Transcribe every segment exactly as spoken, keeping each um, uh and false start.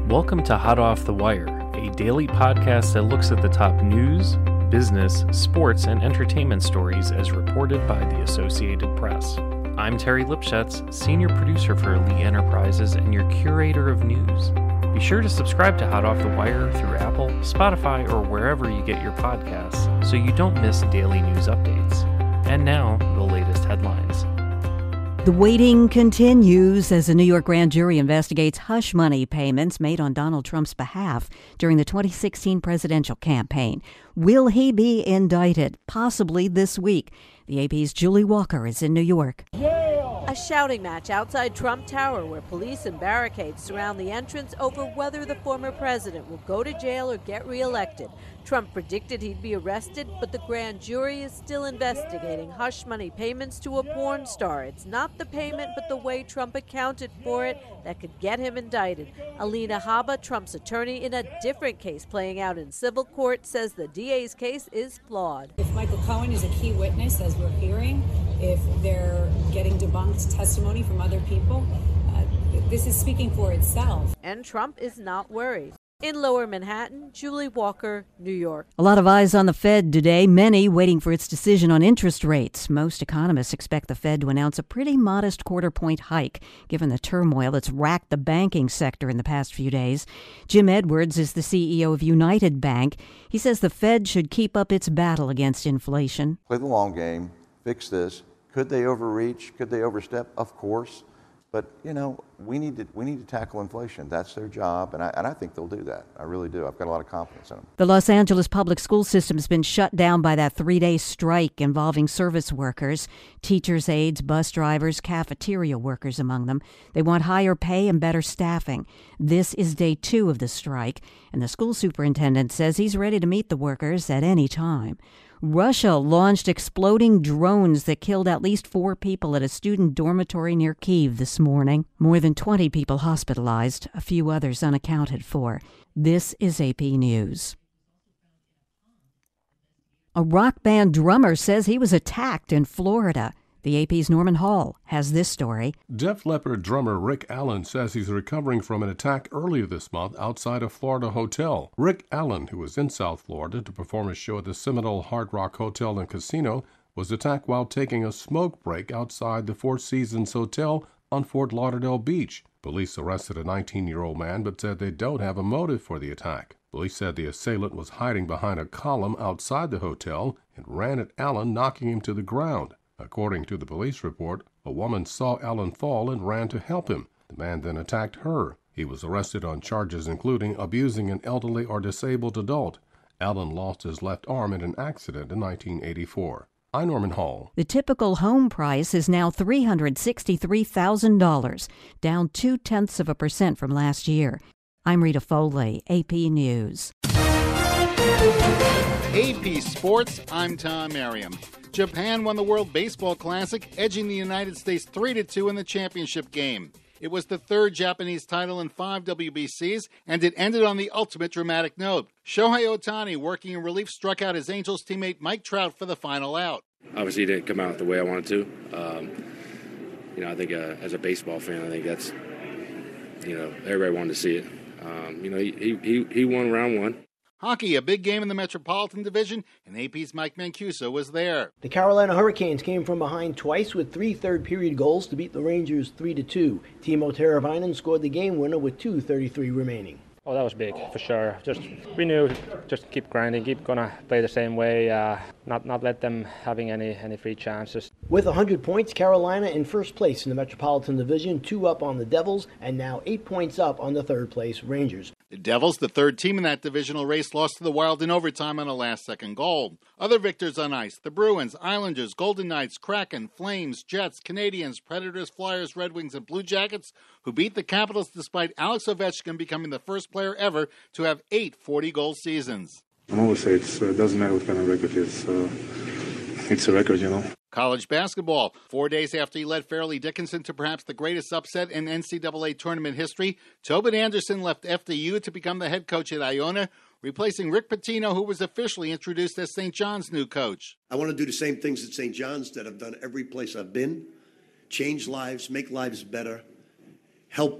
Welcome to Hot Off the Wire, a daily podcast that looks at the top news, business, sports, and entertainment stories as reported by the Associated Press. I'm Terry Lipschutz, senior producer for Elite Enterprises and your curator of news. Be sure to subscribe to Hot Off the Wire through Apple, Spotify, or wherever you get your podcasts so you don't miss daily news updates. And now, the latest headlines. The waiting continues as a New York grand jury investigates hush money payments made on Donald Trump's behalf during the twenty sixteen presidential campaign. Will he be indicted? Possibly this week. The A P's Julie Walker is in New York. A shouting match outside Trump Tower where police and barricades surround the entrance over whether the former president will go to jail or get reelected. Trump predicted he'd be arrested, but the grand jury is still investigating hush money payments to a porn star. It's not the payment, but the way Trump accounted for it that could get him indicted. Alina Habba, Trump's attorney in a different case playing out in civil court, says the D A's case is flawed. If Michael Cohen is a key witness, as we're hearing, if they're getting debunked testimony from other people, uh, this is speaking for itself. And Trump is not worried. In Lower Manhattan, Julie Walker, New York. A lot of eyes on the Fed today, many waiting for its decision on interest rates. Most economists expect the Fed to announce a pretty modest quarter-point hike, given the turmoil that's racked the banking sector in the past few days. Jim Edwards is the C E O of United Bank. He says the Fed should keep up its battle against inflation. Play the long game, fix this. Could they overreach? Could they overstep? Of course. But, you know, we need to we need to tackle inflation. That's their job, and I, and I think they'll do that. I really do. I've got a lot of confidence in them. The Los Angeles public school system has been shut down by that three-day strike involving service workers, teachers, aides, bus drivers, cafeteria workers among them. They want higher pay and better staffing. This is day two of the strike, and the school superintendent says he's ready to meet the workers at any time. Russia launched exploding drones that killed at least four people at a student dormitory near Kyiv this morning. More than twenty people hospitalized, a few others unaccounted for. This is A P News. A rock band drummer says he was attacked in Florida. The A P's Norman Hall has this story. Def Leppard drummer Rick Allen says he's recovering from an attack earlier this month outside a Florida hotel. Rick Allen, who was in South Florida to perform a show at the Seminole Hard Rock Hotel and Casino, was attacked while taking a smoke break outside the Four Seasons Hotel on Fort Lauderdale Beach. Police arrested a nineteen-year-old man but said they don't have a motive for the attack. Police said the assailant was hiding behind a column outside the hotel and ran at Allen, knocking him to the ground. According to the police report, a woman saw Allen fall and ran to help him. The man then attacked her. He was arrested on charges including abusing an elderly or disabled adult. Allen lost his left arm in an accident in nineteen eighty-four. I'm Norman Hall. The typical home price is now three hundred sixty-three thousand dollars, down two-tenths of a percent from last year. I'm Rita Foley, A P News. A P Sports, I'm Tom Merriam. Japan won the World Baseball Classic, edging the United States three to two in the championship game. It was the third Japanese title in five W B Cs, and it ended on the ultimate dramatic note. Shohei Ohtani, working in relief, struck out his Angels teammate Mike Trout for the final out. Obviously, it didn't come out the way I wanted to. Um, you know, I think uh, as a baseball fan, I think that's, you know, everybody wanted to see it. Um, you know, he, he, he won round one. Hockey, a big game in the Metropolitan Division, and A P's Mike Mancuso was there. The Carolina Hurricanes came from behind twice with three third-period goals to beat the Rangers three to two. Timo Teravainen scored the game winner with two thirty-three remaining. Oh, that was big, for sure. Just we knew, just keep grinding, keep gonna play the same way, uh, not not let them having any any free chances. With one hundred points, Carolina in first place in the Metropolitan Division, two up on the Devils, and now eight points up on the third-place Rangers. The Devils, the third team in that divisional race, lost to the Wild in overtime on a last-second goal. Other victors on ice, the Bruins, Islanders, Golden Knights, Kraken, Flames, Jets, Canadiens, Predators, Flyers, Red Wings, and Blue Jackets, who beat the Capitals despite Alex Ovechkin becoming the first player ever to have eight forty-goal seasons. I always say it uh, doesn't matter what kind of record it is. Uh, it's a record, you know. College basketball. Four days after he led Fairleigh Dickinson to perhaps the greatest upset in N C double A tournament history, Tobin Anderson left F D U to become the head coach at Iona, replacing Rick Pitino, who was officially introduced as Saint John's new coach. I want to do the same things at Saint John's that I've done every place I've been. Change lives, make lives better, help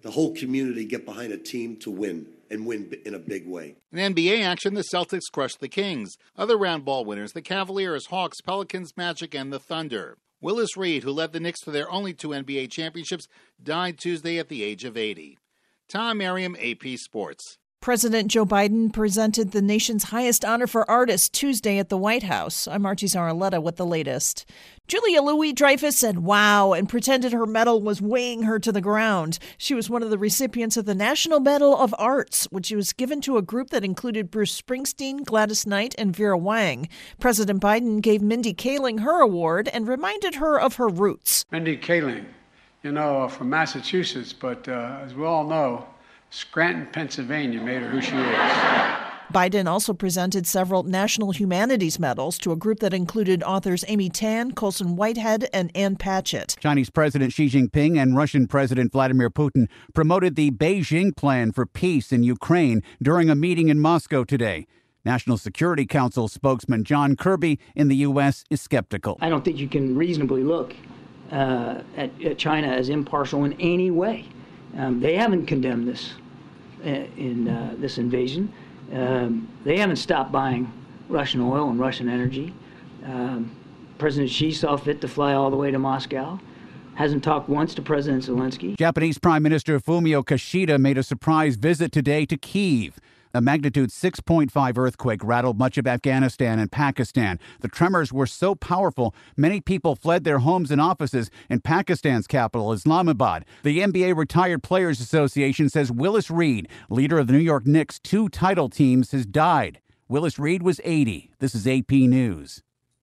the whole community get behind a team to win and win in a big way. In N B A action, the Celtics crushed the Kings. Other round ball winners, the Cavaliers, Hawks, Pelicans, Magic, and the Thunder. Willis Reed, who led the Knicks to their only two N B A championships, died Tuesday at the age of eighty. Tom Merriam, A P Sports. President Joe Biden presented the nation's highest honor for artists Tuesday at the White House. I'm Archie Zaraletta with the latest. Julia Louis-Dreyfus said wow and pretended her medal was weighing her to the ground. She was one of the recipients of the National Medal of Arts, which was given to a group that included Bruce Springsteen, Gladys Knight, and Vera Wang. President Biden gave Mindy Kaling her award and reminded her of her roots. Mindy Kaling, you know, from Massachusetts, but uh, as we all know, Scranton, Pennsylvania made her who she is. Biden also presented several National Humanities Medals to a group that included authors Amy Tan, Colson Whitehead, and Ann Patchett. Chinese President Xi Jinping and Russian President Vladimir Putin promoted the Beijing Plan for Peace in Ukraine during a meeting in Moscow today. National Security Council spokesman John Kirby in the U S is skeptical. I don't think you can reasonably look uh, at, at China as impartial in any way. Um, they haven't condemned this uh, in uh, this invasion. Um, they haven't stopped buying Russian oil and Russian energy. Um, President Xi saw fit to fly all the way to Moscow. Hasn't talked once to President Zelensky. Japanese Prime Minister Fumio Kishida made a surprise visit today to Kyiv. A magnitude six point five earthquake rattled much of Afghanistan and Pakistan. The tremors were so powerful, many people fled their homes and offices in Pakistan's capital, Islamabad. The N B A Retired Players Association says Willis Reed, leader of the New York Knicks' two title teams, has died. Willis Reed was eighty. This is A P News.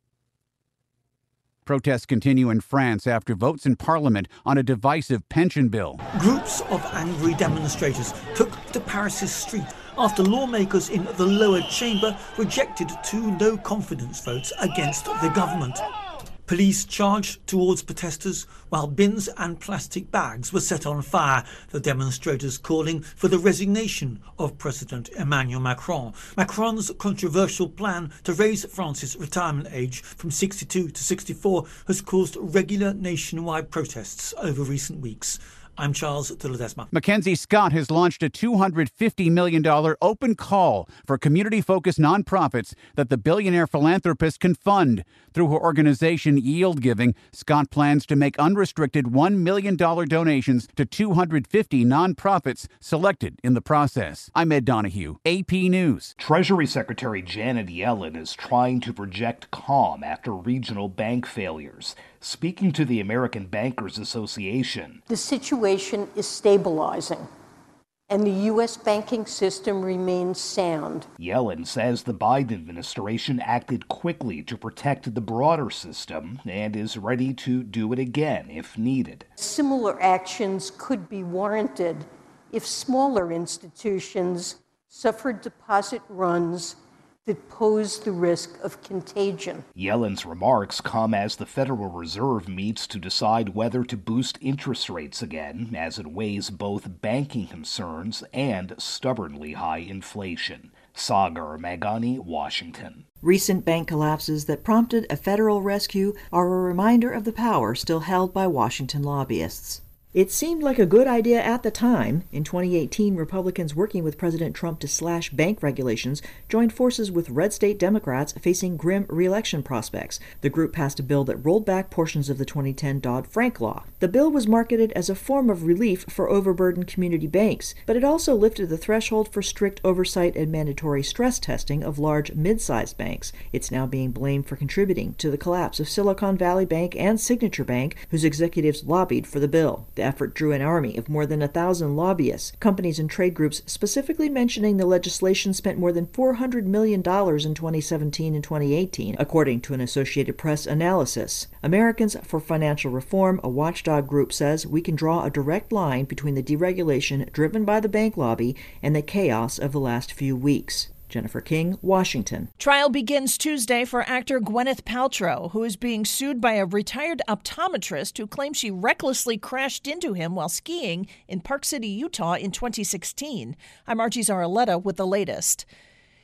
Protests continue in France after votes in Parliament on a divisive pension bill. Groups of angry demonstrators took to Paris's street after lawmakers in the lower chamber rejected two no-confidence votes against the government. Police charged towards protesters while bins and plastic bags were set on fire, the demonstrators calling for the resignation of President Emmanuel Macron. Macron's controversial plan to raise France's retirement age from sixty-two to sixty-four has caused regular nationwide protests over recent weeks. I'm Charles de Ledesma. Mackenzie Scott has launched a two hundred fifty million dollars open call for community-focused nonprofits that the billionaire philanthropist can fund. Through her organization Yield Giving, Scott plans to make unrestricted one million dollars donations to two hundred fifty nonprofits selected in the process. I'm Ed Donahue, A P News. Treasury Secretary Janet Yellen is trying to project calm after regional bank failures. Speaking to the American Bankers Association, the situation is stabilizing, and the U S banking system remains sound. Yellen says the Biden administration acted quickly to protect the broader system and is ready to do it again if needed. Similar actions could be warranted if smaller institutions suffered deposit runs that pose the risk of contagion. Yellen's remarks come as the Federal Reserve meets to decide whether to boost interest rates again, as it weighs both banking concerns and stubbornly high inflation. Sagar Magani, Washington. Recent bank collapses that prompted a federal rescue are a reminder of the power still held by Washington lobbyists. It seemed like a good idea at the time. In twenty eighteen, Republicans working with President Trump to slash bank regulations joined forces with red state Democrats facing grim re-election prospects. The group passed a bill that rolled back portions of the twenty ten Dodd-Frank law. The bill was marketed as a form of relief for overburdened community banks, but it also lifted the threshold for strict oversight and mandatory stress testing of large, mid-sized banks. It's now being blamed for contributing to the collapse of Silicon Valley Bank and Signature Bank, whose executives lobbied for the bill. The effort drew an army of more than a thousand lobbyists, companies and trade groups specifically mentioning the legislation spent more than four hundred million dollars in twenty seventeen and twenty eighteen, according to an Associated Press analysis. Americans for Financial Reform, a watchdog group, says we can draw a direct line between the deregulation driven by the bank lobby and the chaos of the last few weeks. Jennifer King, Washington. Trial begins Tuesday for actor Gwyneth Paltrow, who is being sued by a retired optometrist who claims she recklessly crashed into him while skiing in Park City, Utah in twenty sixteen. I'm Archie Zaraletta with the latest.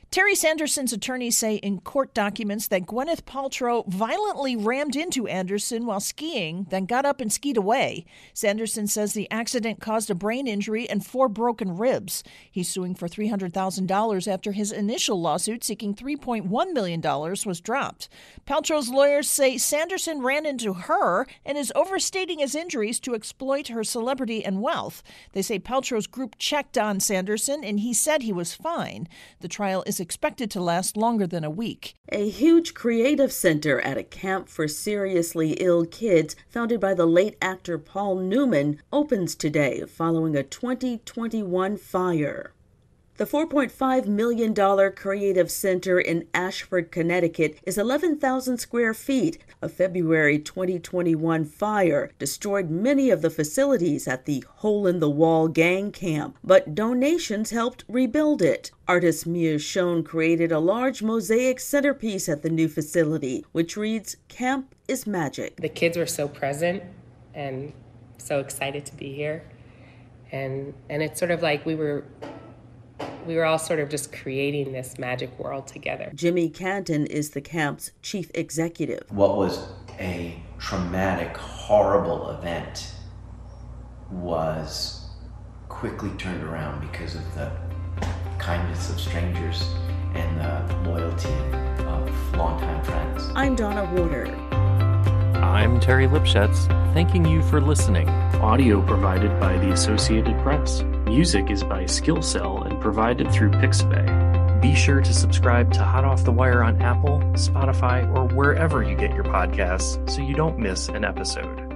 Terry Sanderson's attorneys say in court documents that Gwyneth Paltrow violently rammed into Anderson while skiing, then got up and skied away. Sanderson says the accident caused a brain injury and four broken ribs. He's suing for three hundred thousand dollars after his initial lawsuit seeking three point one million dollars was dropped. Paltrow's lawyers say Sanderson ran into her and is overstating his injuries to exploit her celebrity and wealth. They say Paltrow's group checked on Sanderson and he said he was fine. The trial is expected to last longer than a week. A huge creative center at a camp for seriously ill kids founded by the late actor Paul Newman opens today following a twenty twenty-one fire. The four point five million dollars Creative Center in Ashford, Connecticut is eleven thousand square feet. A February twenty twenty-one fire destroyed many of the facilities at the Hole-in-the-Wall gang camp, but donations helped rebuild it. Artist Mia Schoen created a large mosaic centerpiece at the new facility, which reads, "Camp is Magic." The kids were so present and so excited to be here. And and it's sort of like we were... We were all sort of just creating this magic world together. Jimmy Canton is the camp's chief executive. What was a traumatic, horrible event was quickly turned around because of the kindness of strangers and the loyalty of longtime friends. I'm Donna Warder. I'm Terry Lipschutz, thanking you for listening. Audio provided by the Associated Press. Music is by Skillcell and provided through Pixabay. Be sure to subscribe to Hot Off the Wire on Apple, Spotify, or wherever you get your podcasts so you don't miss an episode.